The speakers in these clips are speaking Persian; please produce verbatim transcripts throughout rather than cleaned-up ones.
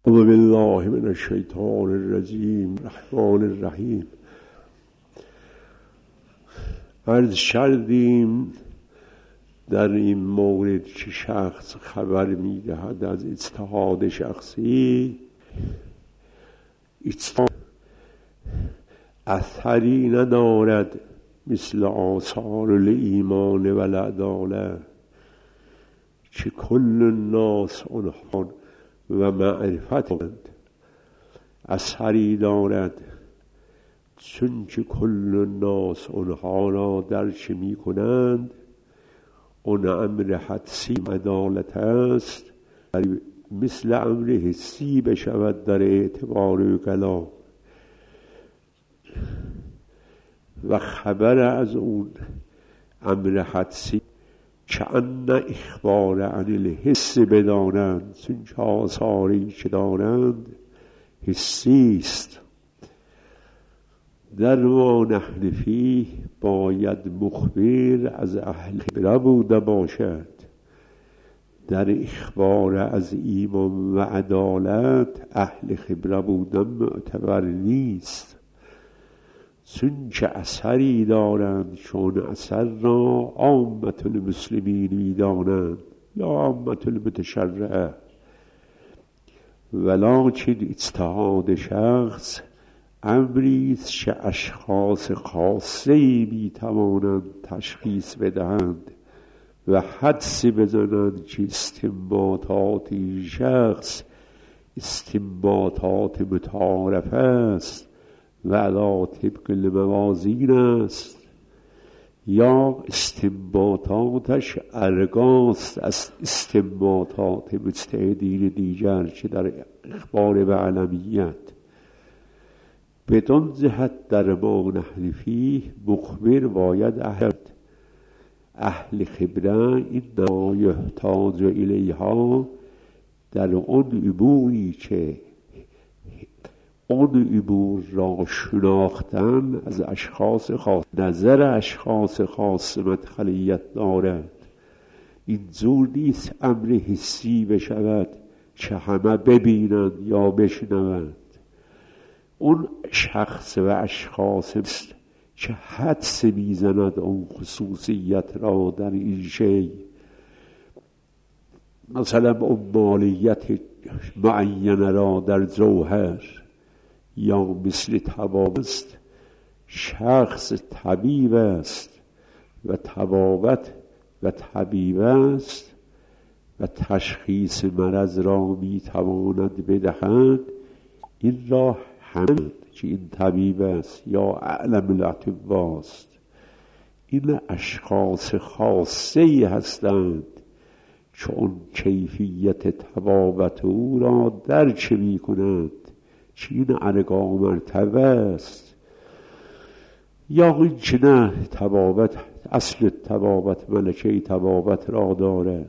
اعوذ بالله من الشیطان الرجیم الرحمن الرحیم. عرض کردیم در این مورد که شخص خبر می‌دهد از اجتهاد شخصی، اجتهاد اثری ندارد مثل آثار الایمان و العداله که کل الناس آنها و معرفت اثری دارد، چون که کل الناس آنها را درک می کنند. اون امر حدسی عدالت است، مثل امر حسی بشود در اعتبار کلام، و خبر از اون امر حدسی که ان اخبار عن الحس بدانند، چون که آثاری که دارند حسی است. در ما نحن فیه باید مخبر از اهل خبره بوده باشد. در اخبار از ایمان و عدالت اهل خبره بودن معتبر نیست، چون که اثری دارند، چون اثر را عامة المسلمین میدانند یا عامة المتشرعه، ولکن اجتهاد شخص امریست که اشخاص خاصه‌ای میتوانند تشخیص بدهند و حدسی بزنند که استنباطات این شخص استنباطات متعارف است و علی طبق الموازین است، یا استنباطاتش ارگاست از استنباطات مجتهدین دیگر که در اخبار به علمیت. بدون جهت در ما نحن فیه مخبر باید اهل اهل خبره این ما یحتاج الیها در اون اموری که اون امور را شناختن از اشخاص خاص، نظر اشخاص خاص مدخلیت دارد. اینجور نیست امر حسی بشود که همه ببینند یا بشنوند. اون شخص و اشخاص است که حدس میزند اون خصوصیت را در این شی، مثلا اون مالیت معینه را در جوهر، یا مثل طبابت است، شخص طبیب است و طبابت و طبیب است و تشخیص مرض را میتواند بدهند. این را همه که این طبیب است یا اعلم الاطباء است، این اشخاص خاصه‌ای هستند که اون کیفیت طبابت او را درک می کنند که این ارگا مرتبه است، یا این که نه طبابت اصل طبابت ملکه طبابت را دارد.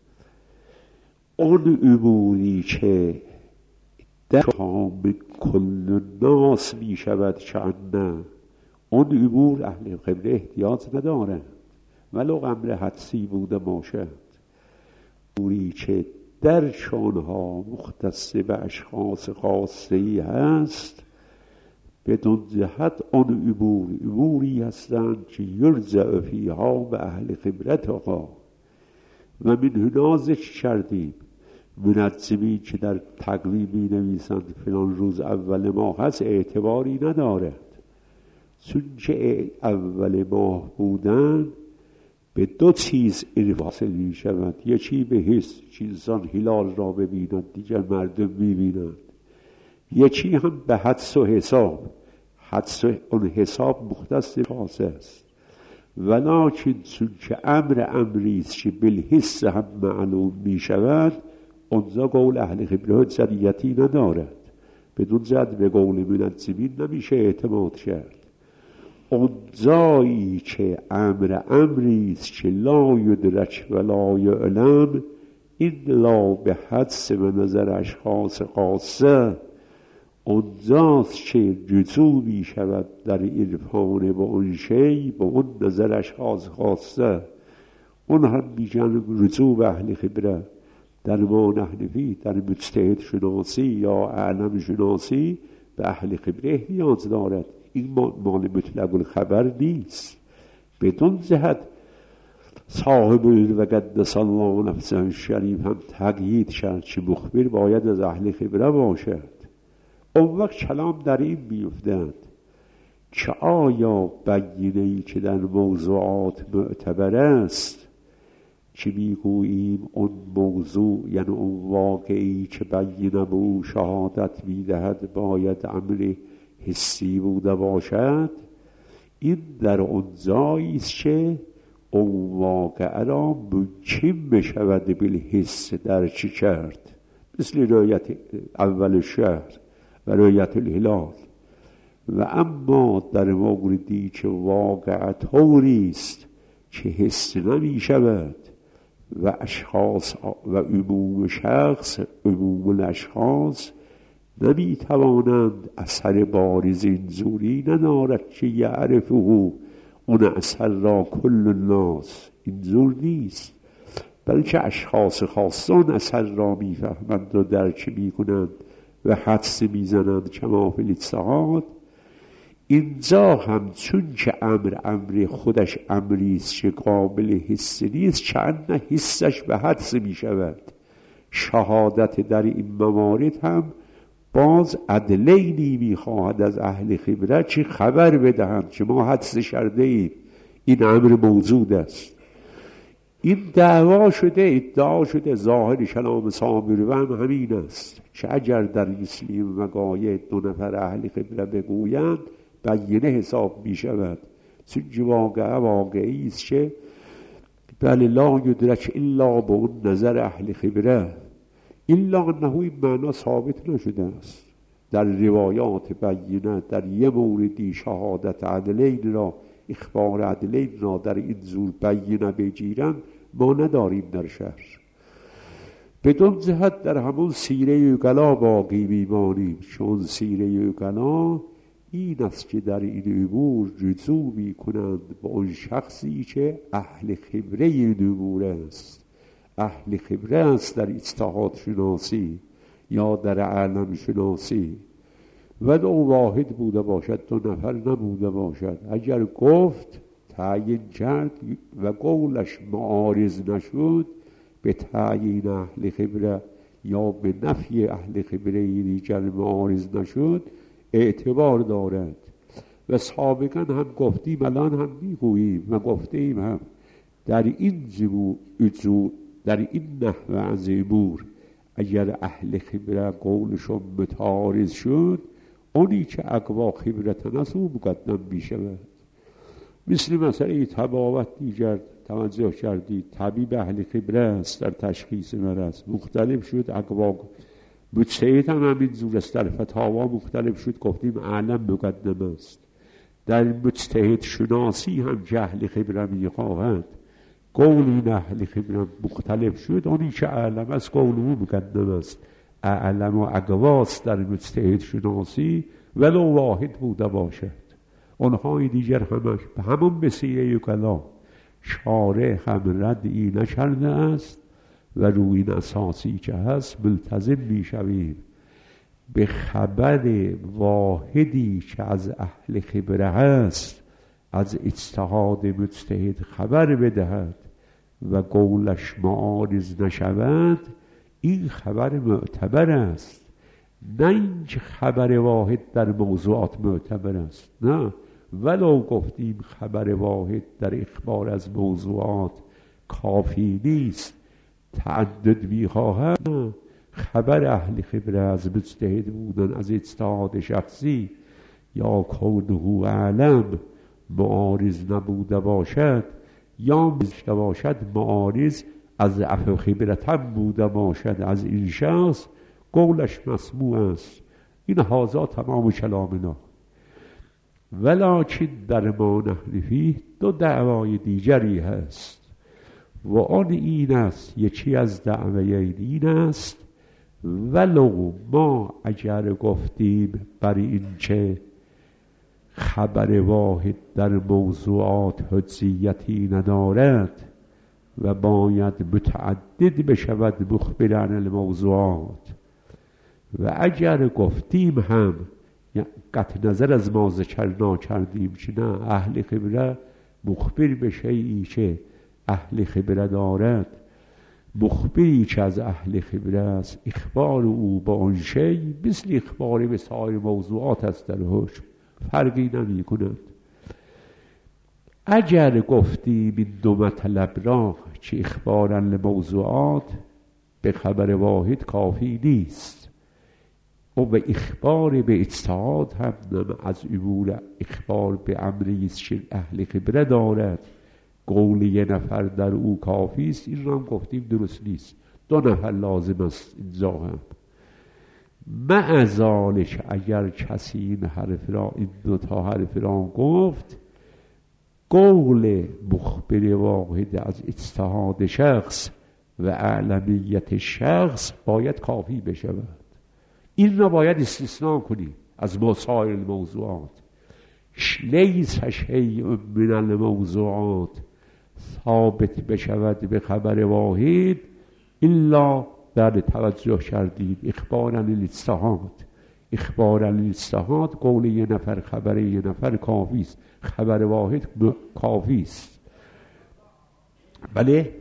اون اموری که در حام کل ناس می شود که نه، اون امور اهل خبره احتیاج ندارد ولو امر حدسی بوده باشد. اموری که در شانها مختص به اشخاص خاصه‌ای هست، بدون جهت آن امور اموری هستند که یرجع فیها به اهل خبرتها. و من هنا ذکر کردیم منجمی که در تقویم می نویسند فلان روز اول ماه هست، اعتباری ندارد، چون که اول ماه بودن به دو چیز حاصل می شود. یکی به حس چیزان هلال را ببینند، دیگر مردم می بینند. یکی هم به حدس و حساب، حدس و اون حساب مختص خاص است. ولکن چون که امر امریست که بالحس هم معلوم می شود، اونجا قول اهل خبره حجیتی ندارد. بدون جد به قول منجمین نمیشه اعتماد کرد. اون جایی که امر امریست که لا یدرک و لا یعلم، این لا به حدس و نظر اشخاص خاصه، اونجاست که رجوع می شود در عرفان با اون شی با اون نظر اشخاص خاصه. اون هم میگن رجوع به اهل خبره. در ما نحن فیه، در مجتهد شناسی یا اعلم شناسی به اهل خبره نیاز دارد. این مال مطلق الخبر نیست. بدون جهت صاحب و قدس الله نفسه شریف هم تقیید شد چه مخبر باید از اهل خبره باشد. اون وقت کلام در این میافتد که آیا بینه‌ای که در موضوعات معتبر است که میگوییم اون موضوع یعنی اون واقعی که بینه به او شهادت میدهد باید امر حسی بوده باشد، این در اون جایی است که اون واقعه را ممکن بشود بالحس درک کرد، مثل رؤیت اول شهر و رؤیت الهلال. و اما در موردی که واقعه طوری است که حس نمی شود و اشخاص و عموم شخص عموم الاشخاص نمی توانند اثر بارز اینجوری ندارد که یعرفه اون اثر را کل الناس، اینجور نیست، بلکه اشخاص خاصان اثر را می فهمند و درک می کنند و حدس می زنند کما فی الاجتهاد. اینجا هم چون که امر امر خودش امری است که قابل حس نیست، چند حسش به حدس می شود. شهادت در این موارد هم باز عدلینی می خواهد از اهل خبره که خبر بدهند که ما حدس کرده ایم این امر موجود است. این دعوا شده، ادعا شده، ظاهر کلام سامری هم همین است که اگر در مثل وقایع دو نفر اهل خبره بگویند بینه حساب می شود، چون واقعه واقعی است که بل لا یدرک الا به اون نظر اهل خبره، الا انه این معنا ثابت نشده است. در روایات بینه در یه موردی شهادت عدلین را، اخبار عدلین را در این زور بینه بگیرن ما نداریم در شهر. بدون جهت در همون سیره اقلا باقی میمانیم، چون سیره اقلا این است که در این امور رجوع می کنند به اون شخصی که اهل خبره این امور است، اهل خبره است در اجتهاد شناسی یا در علم شناسی، ولو واحد بوده باشد، دو نفر نبوده باشد. اگر گفت تعیین کرد و قولش معارض نشد به تعیین اهل خبره یا به نفی اهل خبره دیگر معارض نشد اعتبار دارد. و سابقا هم گفتیم، الان هم میگوییم و گفتیم هم در این جزو در این نحوه از امور اگر اهل خبره قولشون متعارض شد، اونی که اقوا خبرتن است او مقدم می شود. مثل مسئله تباوت دیگر توجه کردید، طبیب اهل خبره است در تشخیص مرض، مختلف شد اقوا. مجتهد هم همین جور است، در فتاوا مختلف شد، گفتیم اعلم مقدم است. در مجتهد شناسی هم که اهل خبره می خواهد قول این اهل خبره مختلف شد، اونی که اعلم است قول او مقدم است. اعلم و اقواست در مجتهد شناسی ولو واحد بوده باشد. اونهای دیگر همش به همون بسیه کلا شارع هم ردی نکرده است و روی این اساسی که هست ملتزم می شویم به خبر واحدی که از اهل خبره هست از اجتهاد مجتهد خبر بدهد و قولش معارض نشود. این خبر معتبر است، نه اینکه خبر واحد در موضوعات معتبر است. نه، ولو گفتیم خبر واحد در اخبار از موضوعات کافی نیست، تعدد میخواهد. خبر اهل خبره از مجتهد بودن، از اجتهاد شخصی یا کونه اعلم معارض نبوده باشد یا بوده باشد معارض از اهل خبرتن بوده باشد از این شخص، قولش مسموع است. این هازا تمام کلامنا. ولکن در ما نحن فیه دو دعوای دیگری هست و آن این است، یکی از دعویین این است ولو ما اگر گفتیم بر این که خبر واحد در موضوعات حجیتی ندارد، و باید متعدد بشود مخبر عن الموضوعات. و اگر گفتیم هم قطع نظر از ما ذکرنا کردیم که نه، اهل خبره مخبر به شیئی که اهل خبره دارد، مخبری که از اهل خبره است، اخبار او با آن شی مثل اخبار به سایر موضوعات است، در حکم فرقی نمی کند. اگر گفتیم این دو مطلب را که اخبارا لموضوعات به خبر واحد کافی نیست و به اخبار به اجتهاد هم از امور اخبار به امری است که اهل خبره دارد قول یه نفر در او کافی است، این را هم گفتیم درست نیست، دو نفر لازم است اینجا هم. مع ذالک اگر کسی این حرف را، این دو تا حرف را گفت، قول مخبر واحد از اجتهاد شخص و اعلمیت شخص باید کافی بشود. این را باید استثناء کنی از مسائل الموضوعات. لیس شیء من الموضوعات ثابت بشود به خبر واحد الا در توجه کردید اخبارا للاجتهاد. اخبارا للاجتهاد قول یه نفر خبر یه نفر کافی است، خبر واحد کافی است. بله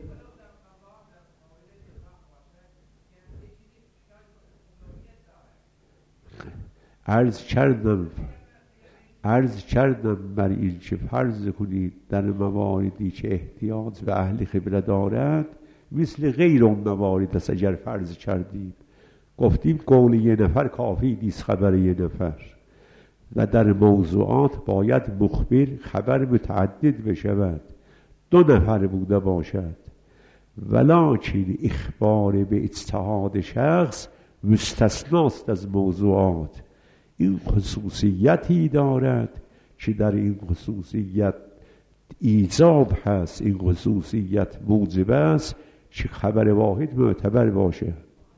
عرض کردم عرض کردم بر این که فرض کنید در مواردی که احتیاط و اهل خبره دارد مثل غیر اون موارد است. اگر فرض کردیم گفتیم قول یه نفر کافی نیست، خبر یه نفر، و در موضوعات باید مخبر خبر متعدد بشود، دو نفر بوده باشد، ولکن اخبار به اجتهاد شخص مستثناست از موضوعات. این خصوصیتی دارد که در این خصوصیت ایجاب هست، این خصوصیت موجب است که خبر واحد معتبر باشه.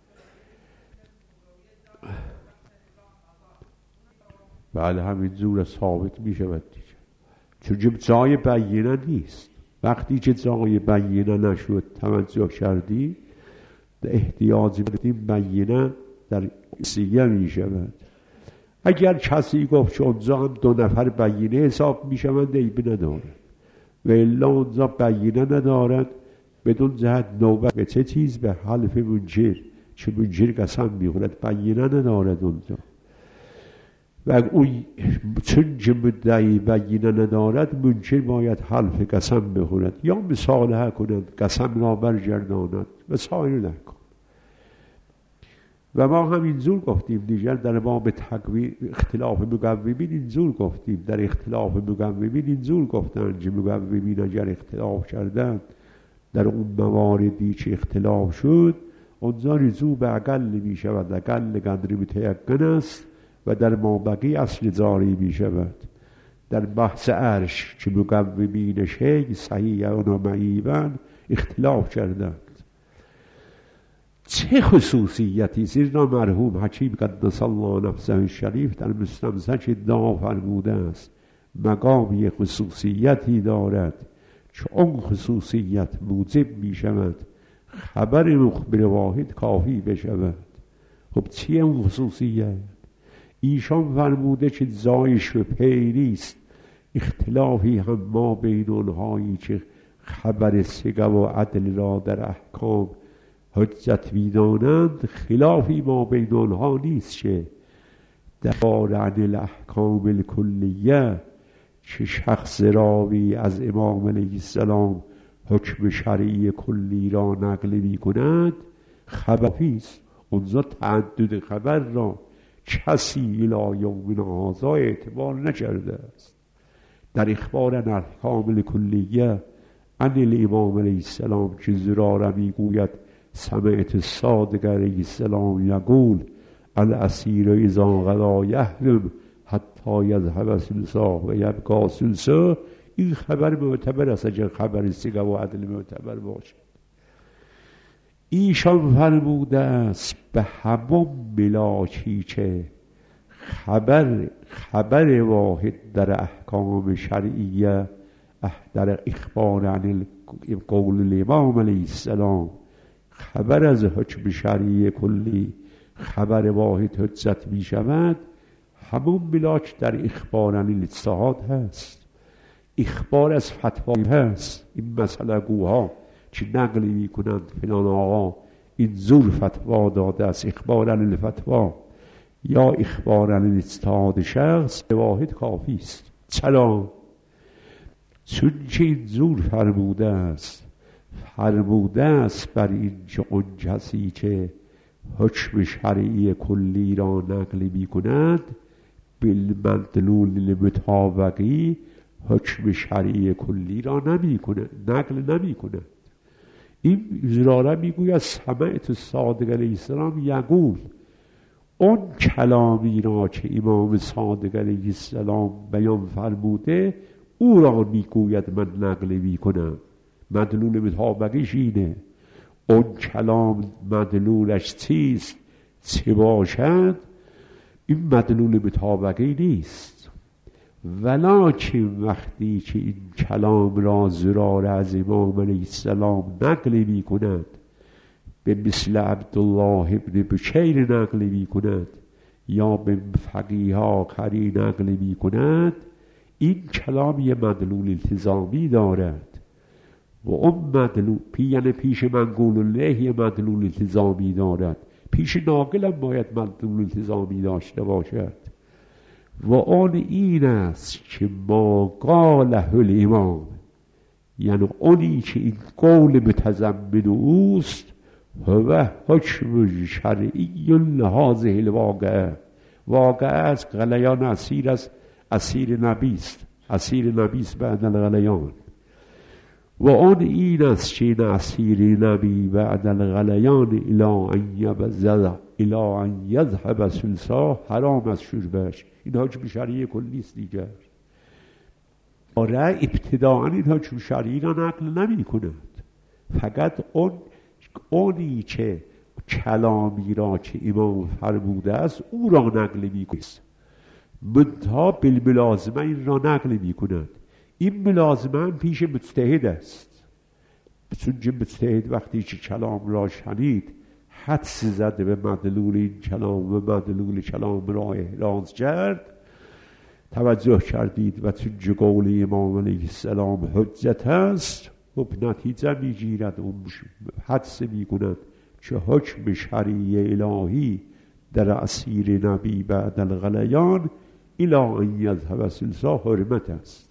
بله همین جور ثابت می شود دیگه، چون جای بیینه نیست. وقتی که جای بیینه نشد توجه کردی احتیاجی بدیم بیینه در سیگه می شود. اگر کسی گفت که اونجا هم دو نفر بیینه حساب می شوند عیبی ندارد، و الا اونجا بیینه ندارد بدون جهت نوبت به چه چیز؟ به حلف منکر، چه منکر قسم می خورد، بیینه ندارد اونجا. و اون چون که مدعی بیینه ندارد منکر باید حلف قسم بخورد یا مصالحه کند، قسم را برگرداند و سایر نکن. و ما هم اینجور گفتیم دیگر در باب تقوی اختلاف مقومین اینجور گفتیم، در اختلاف مقومین اینجور گفتن که مقومین اگر اختلاف کردن در اون مواردی که اختلاف شد اونجا رجوع به اقل می شود، اقل قدر متیقن است و در مابقی اصل جاری می شود. در بحث عرش که مقومین شیء صحیحا و معیبا اختلاف کردند، چه خصوصیتی زیرا مرحوم حکیم قدس الله نفسه الشریف در مستمسک ادعا فرموده است مقام یک خصوصیتی دارد که اون خصوصیت موجب می شود خبر مخبر واحد کافی بشود. خب چیه اون خصوصیت؟ ایشان فرموده که زایش و پیریست اختلافی هم ما بین اونهایی که خبر ثقه و عدل را در احکام حجت می‌دانند، خلافی ما بین اونها نیست که در عن الاحکام الکلیه که شخص راوی از امام علیه السلام حکم شرعی کلی را نقل می کند خبری است. اونجا تعدد خبر را کسی الی یومنا هذا اعتبار نکرده است. در اخبار عن الاحکام الکلیه عن الامام علیه السلام که زراره میگوید سمعت الصادق علیه السلام یقول الاسیر اذا غدا یحرم حتی یذهب ثلثه و یبقی ثلثه، این خبر معتبر است اگر خبر ثقه و عدل معتبر باشد. ایشان فرموده است به همون ملاکی که خبر خبر واحد در احکام شرعیه در اخبار عن قول امام علیه السلام خبر از حکم شرعی کلی خبر واحد حجت می شود، همون ملاک در اخبار عن الاجتهاد هست، اخبار از فتوایی هست. این مسئله گوها چی نقلی می کنند فلان آقا این زور فتوا داده است، اخبار عن الفتوا یا اخبار عن الاجتهاد شخص واحد کافی است. چرا؟ چون که این زور فرموده است فرموده است بر این که اون کسی که حکم شرعی کلی را نقل می کند بالمدلول المطابقی حکم شرعی کلی را نمی کند، نقل نمی کند. این زراره می گوید سمعت صادق علیه السلام یقول، اون کلامی را که امام صادق علیه السلام بیان فرموده او را می گوید من نقل می کنم. مدلول مطابقیش اینه، اون کلام مدلولش چیست چه باشد این مدلول مطابقی نیست. ولکن وقتی که این کلام را زراره از امام علیه السلام نقل می کند به مثل عبدالله ابن بشیر نقل می کند یا به فقیه آخری نقل می کند، این کلام یه مدلول التزامی دارد و اون مدلول پی یعنی پیش منقول الله یه مدلول التزامی دارد، پیش ناقل هم باید مدلول التزامی داشته باشد و آن این است که ما قاله الامام، یعنی اونی که این قول متضمن اوست هو حکم شرعی لهذه الواقعه. واقعه از غلیان اسیر است، اسیر نبیست، اسیر نبیست بعد الغلیان و آن این است که این اسیر نبی بعد الغلیان الا ان یبزد الا ان یذهب سلسا حرام از شربش. این حکم شرعی کلی است دیگر. آره ابتداعا این حکم شرعی را نقل نمی کند، فقط اون اونی که کلامی را که امام فرموده است او را نقل می کند، منتها بالملازمه این را نقل می کند. این ملازمه هم پیش مجتهد است، چون که مجتهد وقتی که کلام را شنید حدس زده به مدلول این کلام و مدلول کلام را احراز کرد، توجه کردید و چون که قول امام علیه السلام حجت است و نتیجه می گیرد و حدس می کند که حکم شرعی الهی در اسیر نبی بعد الغلیان الا ان یذهب سلسا حرمت است.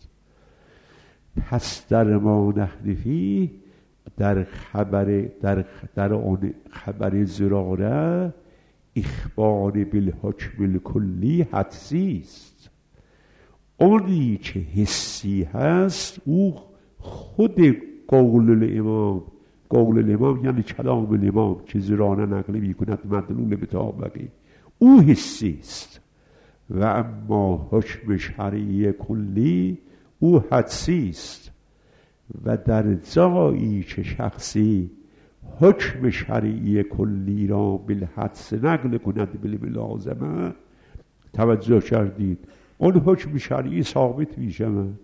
پس در ما نحنفی در خبر در, در آن خبر زراره اخبار بالحکم الکلی حدسی است. اونی که حسی هست او خود قول الامام، قول الامام یعنی کلام الامام که زراره نقل می کند مدلول مطابقی، او حسی است و اما حکم شرعی کلی او حدسی است. و در جایی که شخصی حکم شرعی کلی را بالحدس نقل کند بالملازمه، توجه کردید اون حکم شرعی ثابت می شود،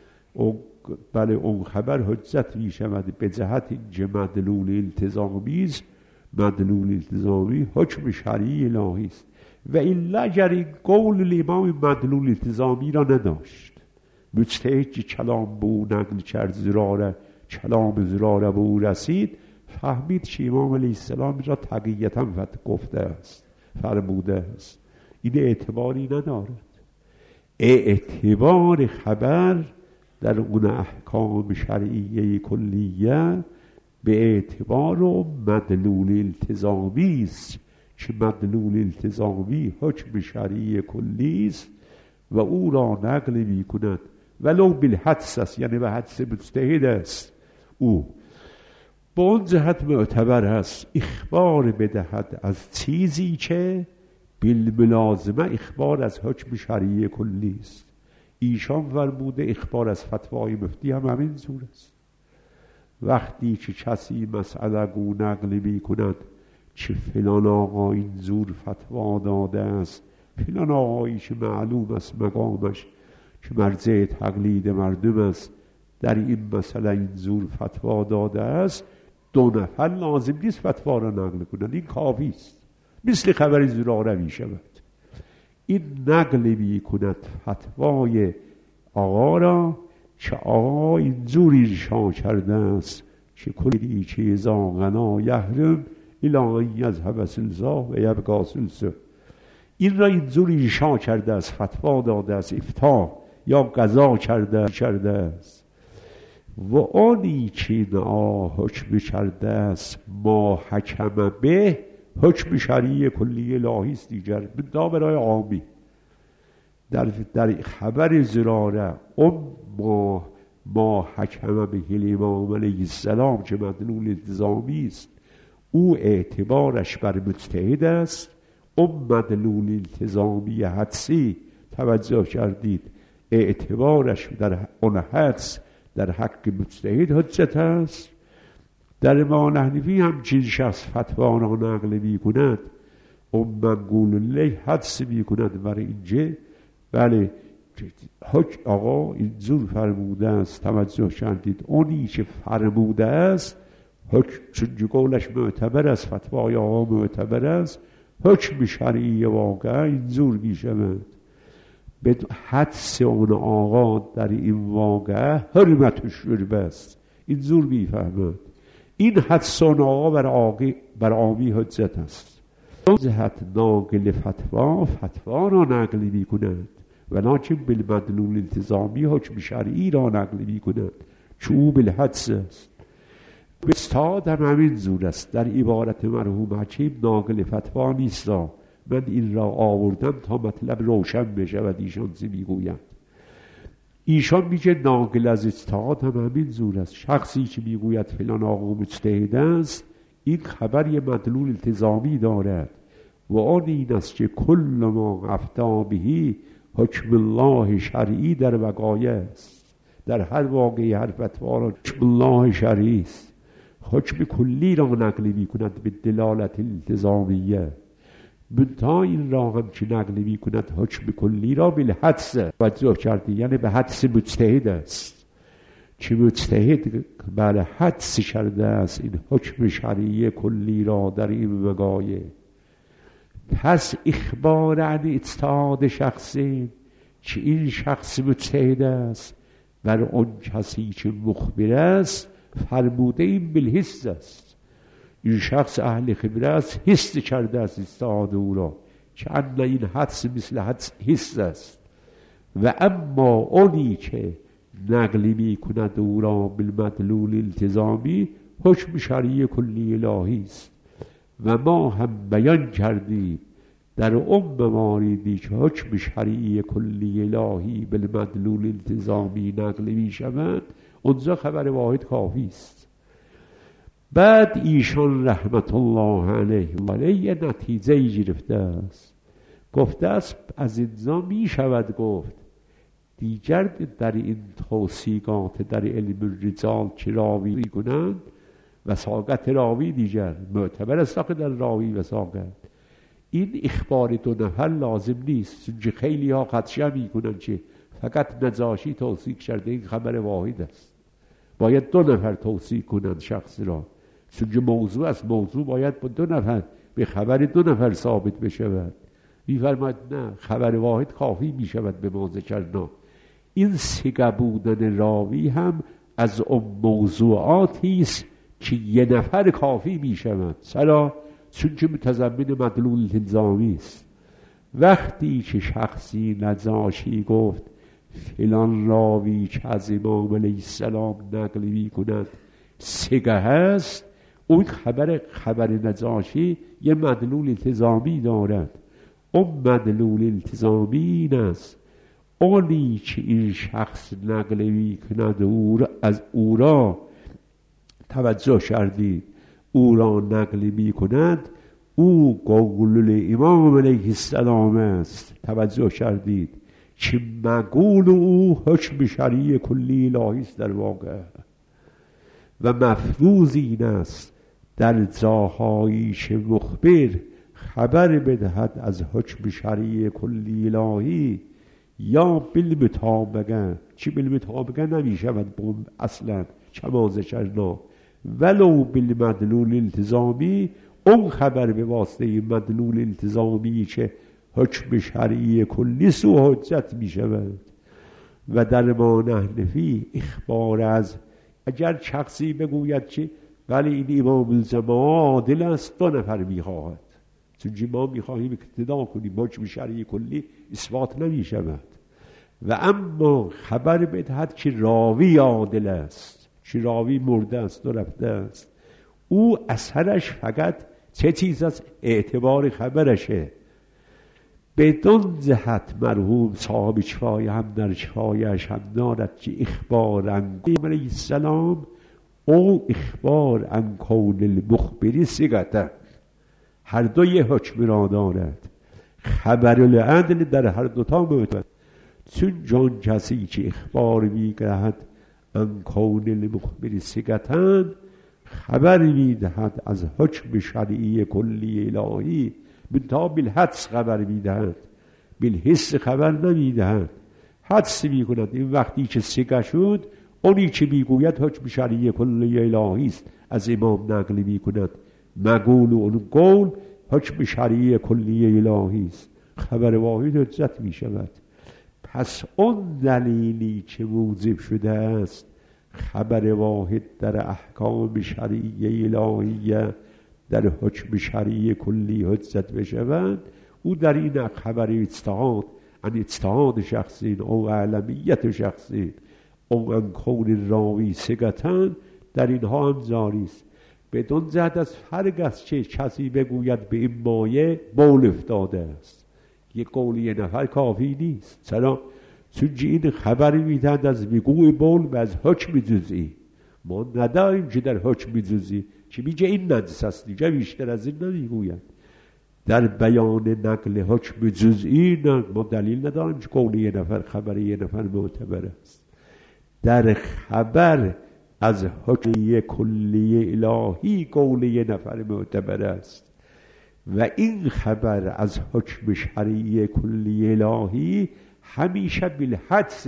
بله اون خبر حجت می شود به جهت اینکه مدلول التزامی است، مدلول التزامی حکم شرعی الهی است. و الا اگر این قول الامام مدلول التزامی را نداشت، مجتهد که کلام به او نقل کرد زراره، کلام زراره به او رسید، فهمید که امام علیه السلام را تقییتا گفته است، فرموده است، این اعتباری ندارد. اعتبار خبر در اون احکام شرعیه کلیه به اعتبار و مدلول التزامی است که مدلول التزامی حکم شرعی کلی است و او را نقل می کند ولو بالحدس است، یعنی به حدس مجتهد است. او با اون جهت معتبر است اخبار بدهد از چیزی که بالملازمه اخبار از حکم شرعی کلی است. ایشان فرموده اخبار از فتوای مفتی هم همین صورت است. وقتی که کسی مسئله گو نقل می کند چه فلان آقا این زور فتوا داده است، فلان آقایی که معلوم است مقامش که مرجع تقلید مردم است در این مسئله اینجور فتوا داده است، دو نفر لازم نیست فتوا را نقل کنند، این کافی است. مثل خبر زراره می شود. این نقل می کند فتوای آقا را که آقا اینجور ایرشا کرده است که کلی چیزا غنا یحرم الی ان یذهب سلسا و یبقی سلسه. این را اینجور ایرشا کرده است، فتوا داده است، افتاء یا قضا کرده کرده است. و آنی که نا حکم کرده است ما حکم به، حکم شرعی کلی الهی است دیگر دا برای عامی. در, در خبر زراره اون ما ما حکم به امام علیه السلام که مدلول التزامی است، او اعتبارش بر مجتهد است. اون مدلول التزامی حدسی، توجه کردید، اعتبارش در اون حدس در حق مجتهد حجت است. در امام حنیفی هم چیز شخص فتوا را نقل می کند، اون منقول له حدس می کند بر اینجا. بله حکم آقا اینجور فرموده است، توجه کردید، اونی که فرموده است حکم، چون قولش معتبر است، فتوای آقا معتبر است، حکم شرعی واقع اینجور می شود. به حدس اون آقا در این واقع حرمت شرب است، اینجور می فهمد. این حدس اون آقا بر, آقی بر عامی حجت است. جهت ناقل فتوا فتوا را نقل می کند، ولکن بالمدلول التزامی حکم شرعی را نقل می کند که او بالحدس است. استاد هم همین زور است. در عبارت مرحوم حکیم ناقل فتوا نیست. من این را آوردم تا مطلب روشن بشود. ایشان زی میگویند، ایشان میگه ناقل از اجتهاد هم همین زور است. شخصی که میگوید فلان آقا مجتهد است، این خبر یه مدلول التزامی دارد و آن این است که کل ما افتا بهی حکم الله شرعی در وقایع است. در هر واقعی هر فتوا را حکم الله شرعی است. حکم کلی را نقل می کند به دلالت التزامیه. منتها این را هم که نقل می کند حکم کلی را بالحدس، توجه کردی، یعنی به حدس مجتهد است که مجتهد بر حدس کرده است این حکم شرعی کلی را در این وقایع. پس اخبار عن اجتهاد شخصی که این شخص مجتهد است بر اون کسی که مخبر است فرموده این بالحس است. این شخص اهل خبره است، حس کرده است اجتهاد او را که ان این حدس مثل حدس حس است. و اما اونی که نقل می کند او را بالمدلول التزامی حکم شرعی کلی الهی است. و ما هم بیان کردیم در ام مواردی که حکم شرعی کلی الهی بالمدلول التزامی نقل می شود، اونجا خبر واحد کافی است. بعد ایشان رحمت الله علیه ولی یه نتیجه گرفته است، گفته است از اینجا می شود گفت دیگر در این توصیقات در علم الرجال که راوی کنند وثاقت راوی دیگر معتبر است که در راوی وثاقت. این اخبار دو نفر لازم نیست، چون خیلی ها خدشه می کنند که فقط نجاشی توصیق کرده، این خبر واحد است. باید دو نفر توصیق کنند شخص را، چون موضوع است. موضوع باید با دو نفر به خبر دو نفر ثابت بشود. می‌فرماید نه، خبر واحد کافی می شود به ما ذکرنا. این ثقه بودن راوی هم از اون موضوعاتی است که یه نفر کافی می شود. چرا؟ چون که متضمن مدلول التزامی است. وقتی که شخصی نجاشی گفت فلان راوی که از امام علیه السلام نقل می کند ثقه هست، اون خبر خبر نجاشی یه مدلول التزامی دارد. اون مدلول التزامی این است، اونی که این شخص نقل می کند او را از او را توجه کردید، او را نقل می کند، او قول امام علیه السلام است. توجه کردید که مقول او حکم شرعی کلی الهی است در واقع. و مفروض این است در جاهایی که مخبر خبر بدهد از حکم شرعی کلی الهی یا بالمطابقه، چی بالمطابقه نمی شود بوم اصلا چما ذکرنا، ولو بالمدلول التزامی، اون خبر به واسطه مدلول التزامی که حکم شرعی کلی سو حجت می شود. و در ما نحن فی اخبار از، اگر شخصی بگوید که ولی این امام الزمان عادل است، دو نفر می خواهد، چون ما می خواهیم اقتدا کنیم، حکم شرعی کلی اثبات نمی شود. و اما خبر بدهد که راوی عادل است، که راوی مرده است و رفته است، او اثرش فقط چه چیز است؟ اعتبار خبرشه. بدون جهت مرحوم صاحب شفای هم در شفایش هم دارد که اخبار عن علیه السلام او اخبار عن کون المخبری صیغه، هر دو یه حکم را دارد. خبر العدل در هر دوتا معتبر، چون جان کسی که اخبار می‌دهد عن کون المخبری صیغه، خبر می‌دهد از حکم شرعی کلی الهی، منتها بالحدس خبر می‌دهد، بالحس خبر نمی‌دهد. حدس می‌کند این وقتی که صیغه شد، اونی که میگوید حکم شرعی کلی الهی است، از امام نقل می‌کند، مقول و اون قول حکم شرعی کلی الهی است، خبر واحد حجت می‌شود. پس اون دلیلی که موجب شده است خبر واحد در احکام شرعی الهیه در حکم شرعی کلی حجت بشود، او در این خبر اجتهاد، ان اجتهاد شخصی او علمیت شخصی او ان کون راوی ثقةً، در اینها هم جاری است. بدون جهت از فرق است که کسی بگوید به این مایه بول افتاده است، یک قول یه نفر کافی نیست. چرا؟ چون این خبری میدهد از وقوع بول و از حکم جزئی. ما نداریم که در حکم جزئی که میگه این نجس است، دیگه بیشتر از این نمیگوید. در بیان نقل حکم جزئی ما دلیل نداریم که قول یه نفر خبر یه نفر معتبر است. در خبر از حکم کلی الهی قول یه نفر معتبر است و این خبر از حکم شرعی کلی الهی همیشه بالحدس،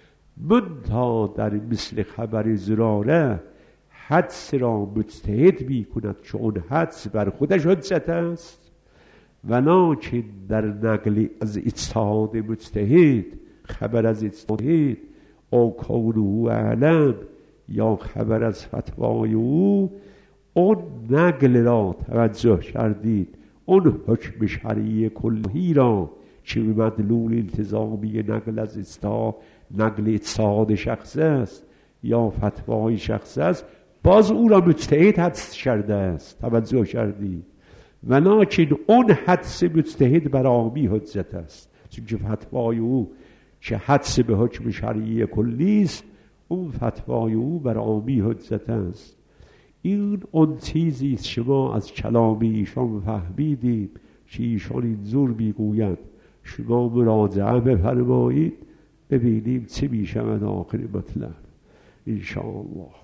منتها در مثل خبر زراره حدس را مجتهد می کند که اون حدس بر خودش حجت است، ولکن در نقل از اجتهاد مجتهد، خبر از اجتهاد او کونه اعلم یا خبر از فتوای او، اون نقل را توجه کردید، اون حکم شرعی کلی را که مدلول التزامی نقل از اجتهاد، نقل اجتهاد شخص است یا فتوای شخص است، باز او را مجتهد حدس کرده است، توجه کردید، ولکن اون حدس مجتهد بر عامی حجت است، چون که فتوای او که حدس به حکم شرعی کلی است، اون فتوای او بر عامی حجت است. این اون چیزی است شما از کلام ایشان فهمیدید که ایشان اینجور میگوید. شما مراجعه بفرمایید ببینیم چه میشود آخر مطلب انشاءالله.